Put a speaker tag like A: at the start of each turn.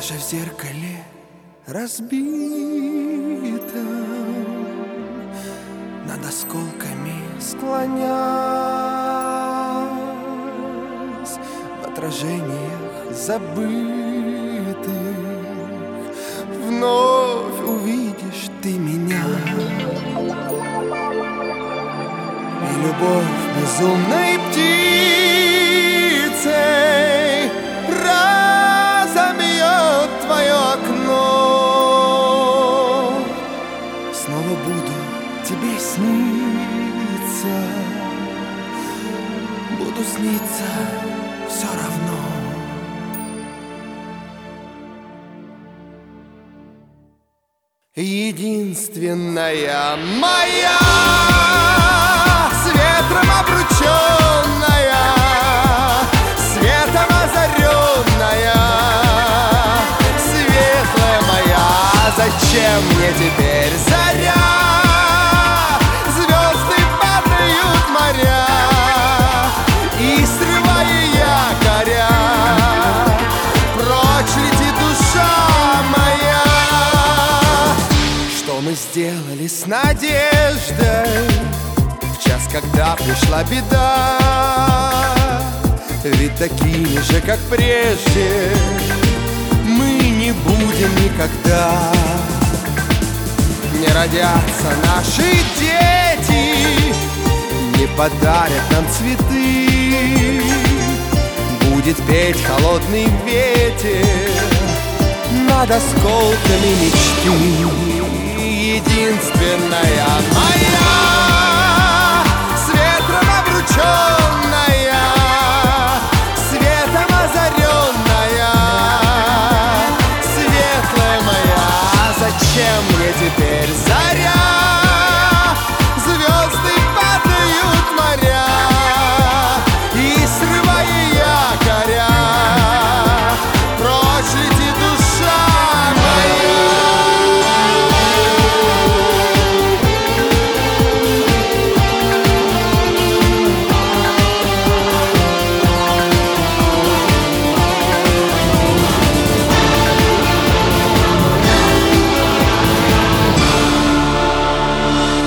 A: Даже в зеркале разбитом над осколками склонясь, в отражениях забытых вновь увидишь ты меня. И любовь безумной птицей разобьет твое окно. Снова буду тебе сниться, буду сниться все равно. Единственная моя, с ветром обрученная, светом озаренная, светлая моя. Зачем мне теперь заря? Звезды падают моря, и срывая якоря, прочь летит душа моя. Что мы сделали с надеждой в час, когда пришла беда? Ведь такими же, как прежде, мы не будем никогда. Не родятся наши дети, не подарят нам цветы. Будет петь холодный ветер над осколками мечты. Единственная моя.